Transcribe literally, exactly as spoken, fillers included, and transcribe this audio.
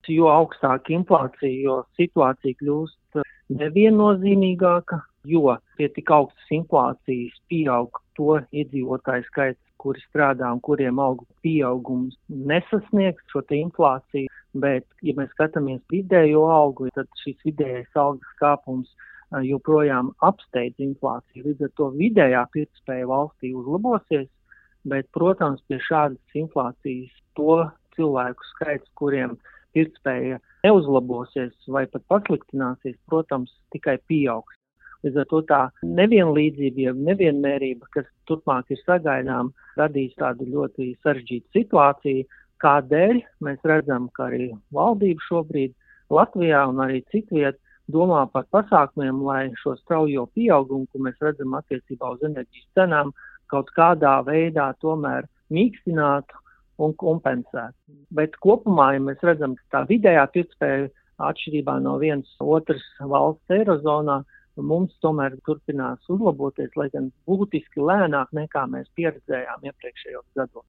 jo augstāka inflācija, jo situācija kļūst neviennozīmīgāka, jo pie tik augstas inflācijas pieaug to iedzīvotāju skaits, kuri strādā un kuriem algu pieaugums nesasniegs šo te inflāciju, bet, ja mēs skatāmies vidējo algu, tad šis vidējais algas kāpums joprojām apsteidz inflāciju. Līdz ar to vidējā pirktspēja valstī uzlabosies, bet, protams, pie šādas inflācijas to cilvēku skaits, kuriem pirktspēja neuzlabosies vai pat pasliktināsies, protams, tikai pieaugs. Līdz ar to tā nevienlīdzība, ja nevienmērība, kas turpmāk ir sagaidām, radīs tādu ļoti sarežģītu situāciju, kādēļ mēs redzam, ka arī valdība šobrīd Latvijā un arī citviet domā par pasākumiem, lai šo straujo pieaugumu, ko mēs redzam attiecībā uz enerģijas cenām, kaut kādā veidā tomēr mīkstinātu un kompensētu. Bet kopumā, ja mēs redzam, ka tā vidējā pirktspēja atšķirībā no vienas otras valsts eirozonā, mums tomēr turpinās uzlaboties, lai gan būtiski lēnāk nekā mēs pieredzējām iepriekšējos gados.